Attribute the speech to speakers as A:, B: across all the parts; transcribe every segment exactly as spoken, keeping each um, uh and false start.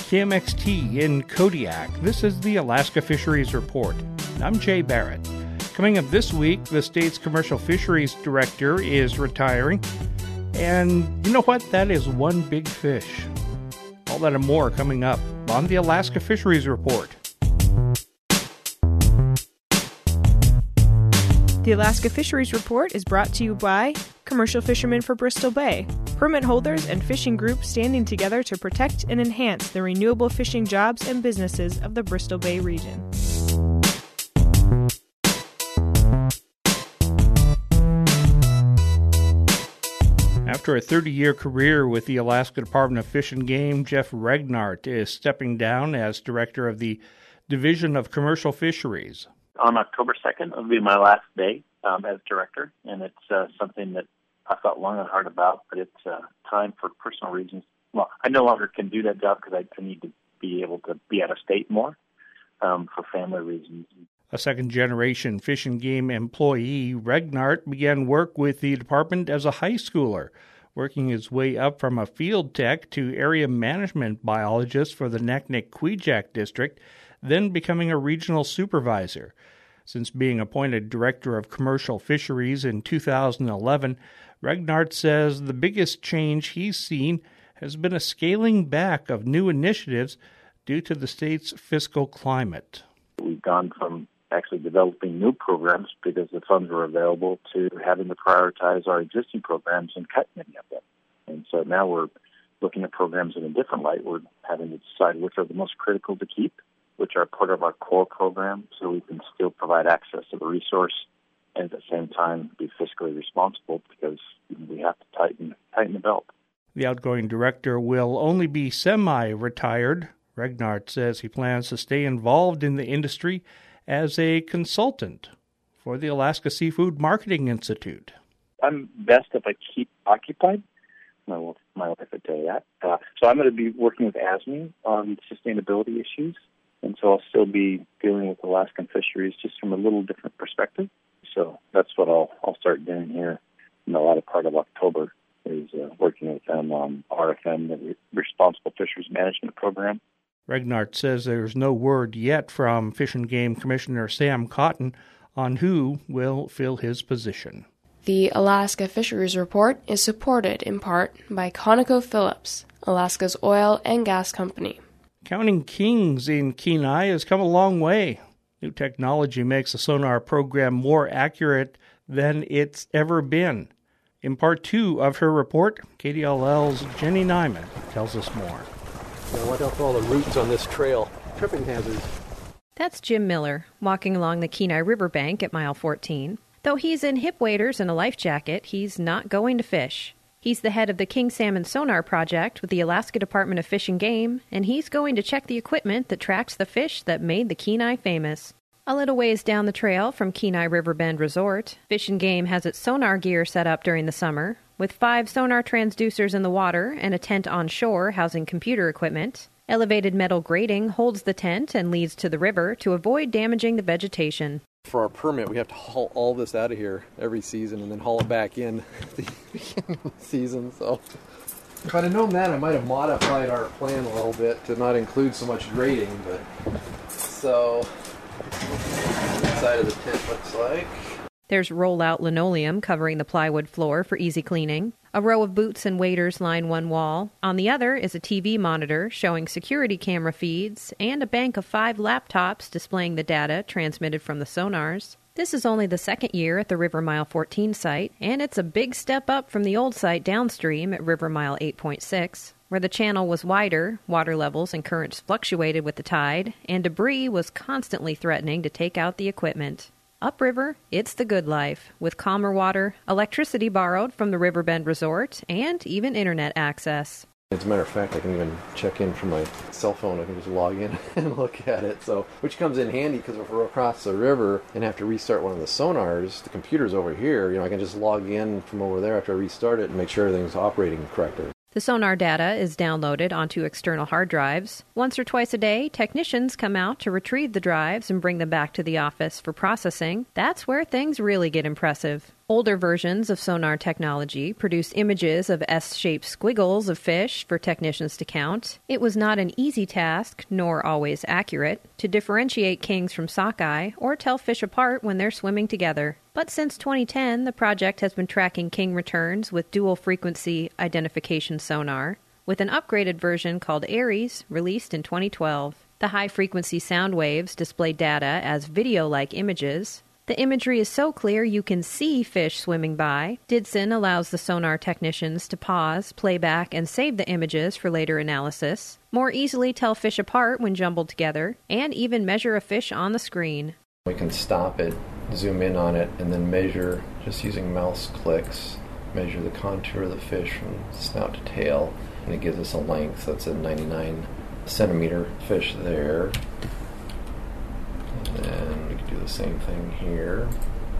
A: K M X T in Kodiak. This is the Alaska Fisheries Report. I'm Jay Barrett. Coming up this week, the state's commercial fisheries director is retiring. And you know what? That is one big fish. All that and more coming up on the Alaska Fisheries Report.
B: The Alaska Fisheries Report is brought to you by Commercial Fishermen for Bristol Bay, permit holders and fishing groups standing together to protect and enhance the renewable fishing jobs and businesses of the Bristol Bay region.
A: After a thirty-year career with the Alaska Department of Fish and Game, Jeff Regnart is stepping down as director of the Division of Commercial Fisheries.
C: On October second, it'll be my last day um, as director, and it's uh, something that I thought long and hard about, but it's uh, time for personal reasons. Well, I no longer can do that job because I, I need to be able to be out of state more um, for family reasons.
A: A second-generation Fish and Game employee, Regnart began work with the department as a high schooler, working his way up from a field tech to area management biologist for the Naknek-Kvichak district, then becoming a regional supervisor. Since being appointed director of commercial fisheries in two thousand eleven, Regnart says the biggest change he's seen has been a scaling back of new initiatives due to the state's fiscal climate.
C: We've gone from actually developing new programs because the funds were available to having to prioritize our existing programs and cut many of them. And so now we're looking at programs in a different light. We're having to decide which are the most critical to keep, which are part of our core program, so we can still provide access to the resource and at the same time be fiscally responsible because we have to tighten tighten the belt.
A: The outgoing director will only be semi-retired. Regnart says he plans to stay involved in the industry as a consultant for the Alaska Seafood Marketing Institute.
C: I'm best if I keep occupied. My, my wife would tell you that. Uh, so I'm going to be working with A S M E on sustainability issues. And so I'll still be dealing with Alaskan fisheries just from a little different perspective. So that's what I'll I'll start doing here in the latter part of October, is uh, working with them on R F M, the Responsible Fisheries Management Program.
A: Regnart says there's no word yet from Fish and Game Commissioner Sam Cotton on who will fill his position.
D: The Alaska Fisheries Report is supported in part by ConocoPhillips, Alaska's oil and gas company.
A: Counting kings in Kenai has come a long way. New technology makes the sonar program more accurate than it's ever been. In part two of her report, K D L L's Jenny Nyman tells us more.
E: Now, what else all the roots on this trail? Tripping hazards.
F: That's Jim Miller, walking along the Kenai Riverbank at mile fourteen. Though he's in hip waders and a life jacket, he's not going to fish. He's the head of the King Salmon Sonar Project with the Alaska Department of Fish and Game, and he's going to check the equipment that tracks the fish that made the Kenai famous. A little ways down the trail from Kenai Riverbend Resort, Fish and Game has its sonar gear set up during the summer, with five sonar transducers in the water and a tent on shore housing computer equipment. Elevated metal grating holds the tent and leads to the river to avoid damaging the vegetation.
E: For our permit, we have to haul all this out of here every season and then haul it back in at the beginning of the season. So if I'd have known that, I might have modified our plan a little bit to not include so much grading. But so this side of the tent looks like.
F: There's roll-out linoleum covering the plywood floor for easy cleaning. A row of boots and waders line one wall. On the other is a T V monitor showing security camera feeds and a bank of five laptops displaying the data transmitted from the sonars. This is only the second year at the River Mile fourteen site, and it's a big step up from the old site downstream at River Mile eight point six, where the channel was wider, water levels and currents fluctuated with the tide, and debris was constantly threatening to take out the equipment. Upriver, it's the good life, with calmer water, electricity borrowed from the Riverbend Resort, and even internet access.
E: As a matter of fact, I can even check in from my cell phone. I can just log in and look at it. So, which comes in handy because if we're across the river and have to restart one of the sonars, the computer's over here. You know, I can just log in from over there after I restart it and make sure everything's operating correctly.
F: The sonar data is downloaded onto external hard drives. Once or twice a day, technicians come out to retrieve the drives and bring them back to the office for processing. That's where things really get impressive. Older versions of sonar technology produced images of S-shaped squiggles of fish for technicians to count. It was not an easy task, nor always accurate, to differentiate kings from sockeye or tell fish apart when they're swimming together. But since twenty ten, the project has been tracking king returns with dual-frequency identification sonar, with an upgraded version called Aries released in twenty twelve. The high-frequency sound waves display data as video-like images. The imagery is so clear you can see fish swimming by. Didson allows the sonar technicians to pause, play back, and save the images for later analysis, more easily tell fish apart when jumbled together, and even measure a fish on the screen.
E: We can stop it, zoom in on it, and then measure, just using mouse clicks, measure the contour of the fish from snout to tail, and it gives us a length. That's a ninety-nine centimeter fish there. And then we can do the same thing here.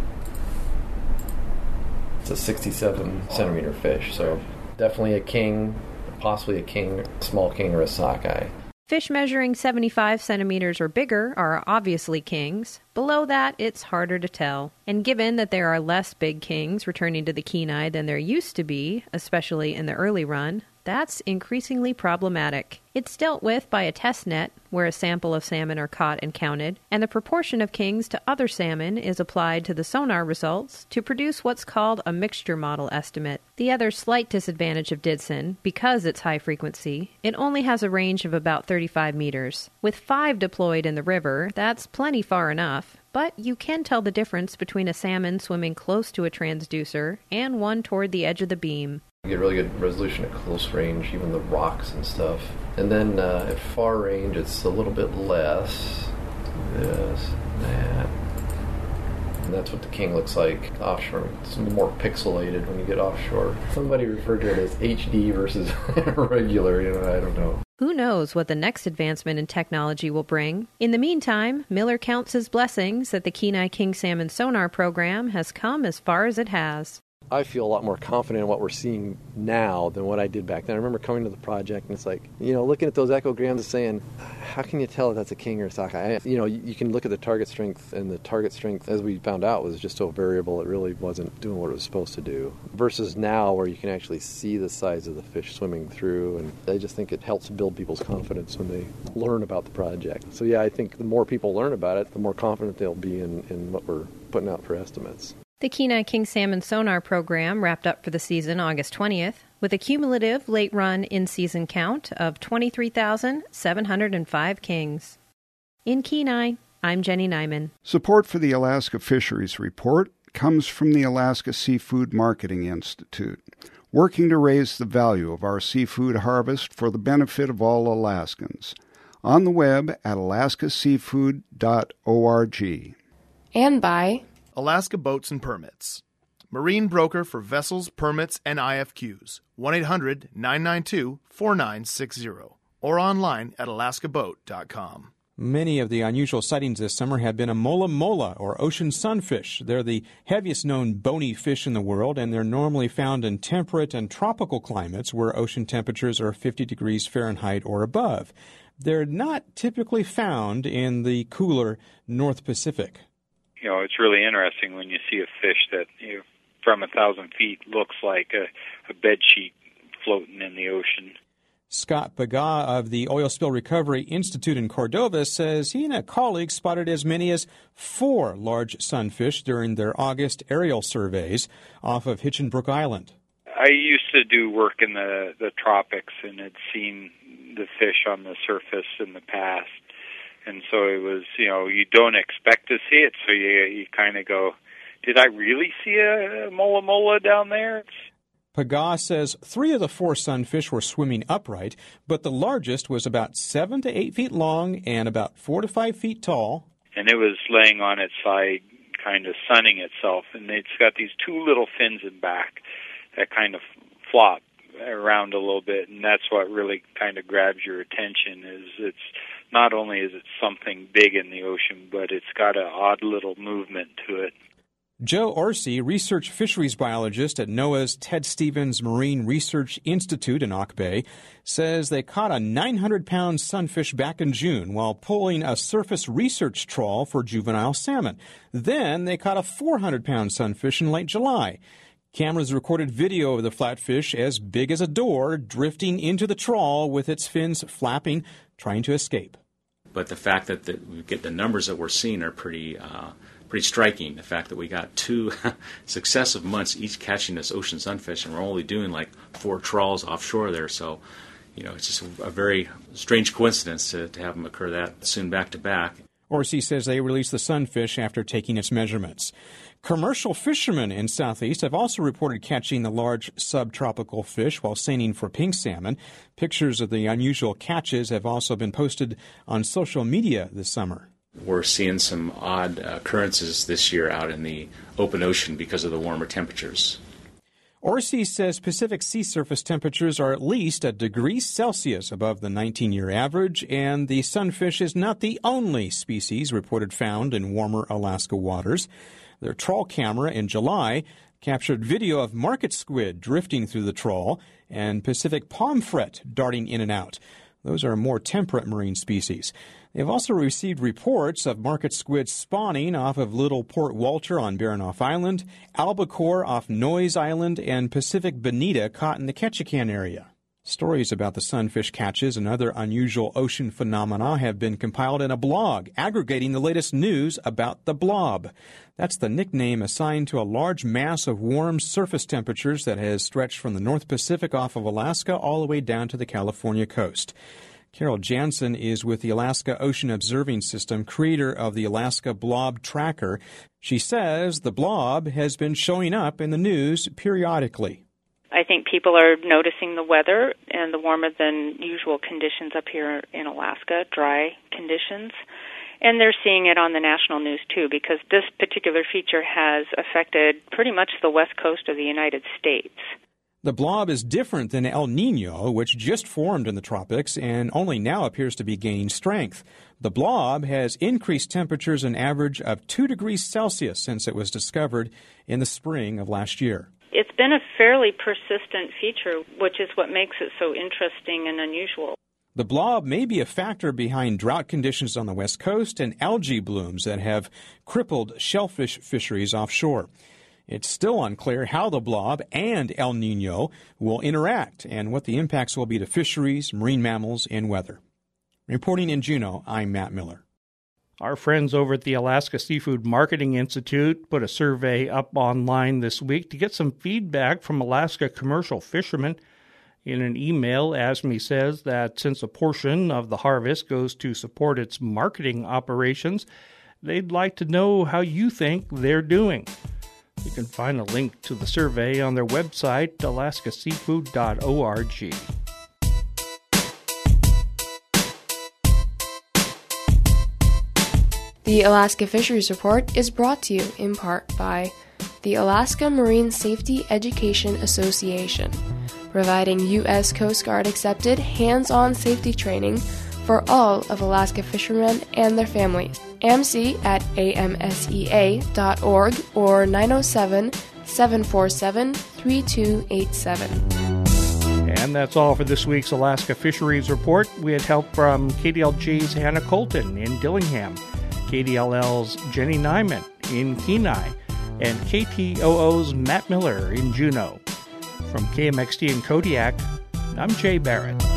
E: It's a sixty-seven centimeter fish, so definitely a king, possibly a king, small king, or a sockeye.
F: Fish measuring seventy-five centimeters or bigger are obviously kings. Below that, it's harder to tell. And given that there are less big kings returning to the Kenai than there used to be, especially in the early run, that's increasingly problematic. It's dealt with by a test net, where a sample of salmon are caught and counted, and the proportion of kings to other salmon is applied to the sonar results to produce what's called a mixture model estimate. The other slight disadvantage of Didson, because it's high frequency, it only has a range of about thirty-five meters. With five deployed in the river, that's plenty far enough, but you can tell the difference between a salmon swimming close to a transducer and one toward the edge of the beam.
E: You get really good resolution at close range, even the rocks and stuff. And then uh, at far range, it's a little bit less. This, that. And that's what the king looks like offshore. It's more pixelated when you get offshore. Somebody referred to it as H D versus regular, you know, I don't know.
F: Who knows what the next advancement in technology will bring? In the meantime, Miller counts his blessings that the Kenai King Salmon Sonar program has come as far as it has.
E: I feel a lot more confident in what we're seeing now than what I did back then. I remember coming to the project and it's like, you know, looking at those echograms and saying, how can you tell if that's a king or a sockeye? You know, you can look at the target strength, and the target strength, as we found out, was just so variable it really wasn't doing what it was supposed to do. Versus now where you can actually see the size of the fish swimming through, and I just think it helps build people's confidence when they learn about the project. So yeah, I think the more people learn about it, the more confident they'll be in, in what we're putting out for estimates.
F: The Kenai King Salmon Sonar program wrapped up for the season August twentieth with a cumulative late-run in-season count of twenty-three thousand seven hundred five kings. In Kenai, I'm Jenny Nyman.
G: Support for the Alaska Fisheries Report comes from the Alaska Seafood Marketing Institute, working to raise the value of our seafood harvest for the benefit of all Alaskans. On the web at alaska seafood dot org.
D: And by
H: Alaska Boats and Permits, marine broker for vessels, permits, and I F Qs. one eight hundred nine nine two four nine six zero or online at alaska boat dot com.
I: Many of the unusual sightings this summer have been a mola mola, or ocean sunfish. They're the heaviest known bony fish in the world, and they're normally found in temperate and tropical climates where ocean temperatures are fifty degrees Fahrenheit or above. They're not typically found in the cooler North Pacific.
J: You know, it's really interesting when you see a fish that, you know, from a thousand feet looks like a, a bed sheet floating in the ocean.
I: Scott Paga of the Oil Spill Recovery Institute in Cordova says he and a colleague spotted as many as four large sunfish during their August aerial surveys off of Hitchinbrook Island.
J: I used to do work in the, the tropics and had seen the fish on the surface in the past. And so it was, you know, you don't expect to see it, so you you kind of go, did I really see a mola mola down there?
I: Paga says three of the four sunfish were swimming upright, but the largest was about seven to eight feet long and about four to five feet tall.
J: And it was laying on its side, kind of sunning itself, and it's got these two little fins in back that kind of flop around a little bit, and that's what really kind of grabs your attention. Is it's not only is it something big in the ocean, but it's got an odd little movement to it.
I: Joe Orsi, research fisheries biologist at NOAA's Ted Stevens Marine Research Institute in Auk Bay, says they caught a nine hundred pound sunfish back in June while pulling a surface research trawl for juvenile salmon. Then they caught a four hundred pound sunfish in late July. Cameras recorded video of the flatfish as big as a door drifting into the trawl with its fins flapping, trying to escape.
K: But the fact that the, we get the numbers that we're seeing are pretty uh, pretty striking. The fact that we got two successive months each catching this ocean sunfish, and we're only doing like four trawls offshore there. So, you know, it's just a very strange coincidence to, to have them occur that soon back to back.
I: Orsi says they released the sunfish after taking its measurements. Commercial fishermen in Southeast have also reported catching the large subtropical fish while seining for pink salmon. Pictures of the unusual catches have also been posted on social media this summer.
K: We're seeing some odd occurrences this year out in the open ocean because of the warmer temperatures.
I: Orsi says Pacific sea surface temperatures are at least a degree Celsius above the nineteen-year average, and the sunfish is not the only species reported found in warmer Alaska waters. Their trawl camera in July captured video of market squid drifting through the trawl and Pacific pomfret darting in and out. Those are more temperate marine species. They've also received reports of market squid spawning off of Little Port Walter on Baranof Island, albacore off Noyes Island, and Pacific bonita caught in the Ketchikan area. Stories about the sunfish catches and other unusual ocean phenomena have been compiled in a blog aggregating the latest news about the blob. That's the nickname assigned to a large mass of warm surface temperatures that has stretched from the North Pacific off of Alaska all the way down to the California coast. Carol Jansen is with the Alaska Ocean Observing System, creator of the Alaska Blob Tracker. She says the blob has been showing up in the news periodically.
L: I think people are noticing the weather and the warmer than usual conditions up here in Alaska, dry conditions. And they're seeing it on the national news, too, because this particular feature has affected pretty much the west coast of the United States.
I: The blob is different than El Nino, which just formed in the tropics and only now appears to be gaining strength. The blob has increased temperatures an average of two degrees Celsius since it was discovered in the spring of last year.
L: It's been a fairly persistent feature, which is what makes it so interesting and unusual.
I: The blob may be a factor behind drought conditions on the west coast and algae blooms that have crippled shellfish fisheries offshore. It's still unclear how the blob and El Nino will interact and what the impacts will be to fisheries, marine mammals, and weather. Reporting in Juneau, I'm Matt Miller.
A: Our friends over at the Alaska Seafood Marketing Institute put a survey up online this week to get some feedback from Alaska commercial fishermen. In an email, A S M E says that since a portion of the harvest goes to support its marketing operations, they'd like to know how you think they're doing. You can find a link to the survey on their website, alaska seafood dot org.
D: The Alaska Fisheries Report is brought to you in part by the Alaska Marine Safety Education Association, providing U S Coast Guard accepted hands-on safety training for all of Alaska fishermen and their families. A M C at A M S E A dot org or nine oh seven, seven four seven, three two eight seven.
A: And that's all for this week's Alaska Fisheries Report. We had help from K D L J's Hannah Colton in Dillingham, K D L L's Jenny Nyman in Kenai, and K T O O's Matt Miller in Juneau. From K M X T in Kodiak, I'm Jay Barrett.